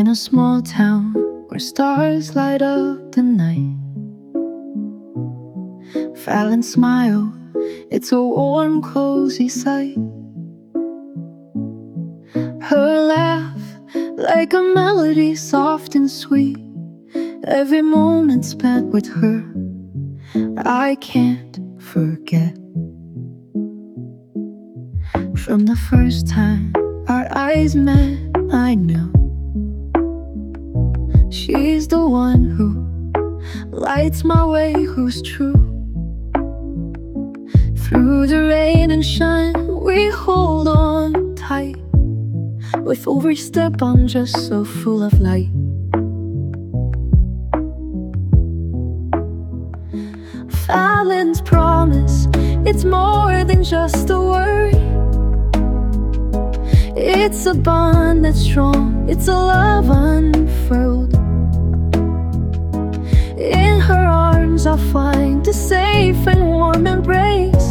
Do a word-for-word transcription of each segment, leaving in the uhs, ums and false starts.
In a small town where stars light up the night, Fallon's smile, it's a warm, cozy sight. Her laugh, like a melody soft and sweet. Every moment spent with her, I can't forget. From the first time our eyes met, I knew she's the one who lights my way, who's true. Through the rain and shine, we hold on tight. With every step, I'm just so full of light. Fallon's promise, it's more than just a word. It's a bond that's strong, it's a love unfurled. In her arms I'll find a safe and warm embrace.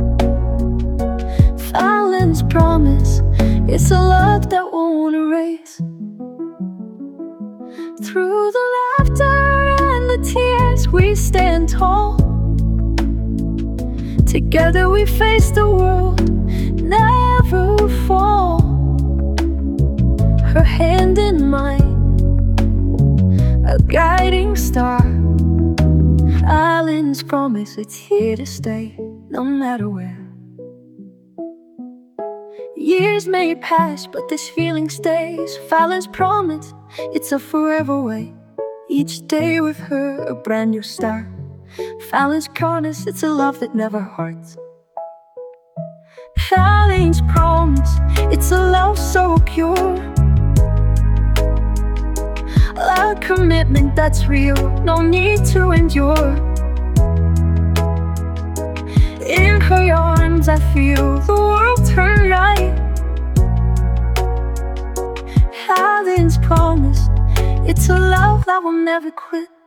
Fallon's promise, it's a love that won't erase. Through the laughter and the tears, we stand tall. Together we face the world, never fall. Her hand in mine, a guiding star. Fallon's promise, it's here to stay, no matter where. Years may pass, but this feeling stays. Fallon's promise, it's a forever way. Each day with her, a brand new start. Fallon's promise, it's a love that never hurts. Fallon's promise, it's a love so pure. A commitment that's real, no need to endure. In her arms I feel the world turn right. Fallon's promise, it's a love that will never quit.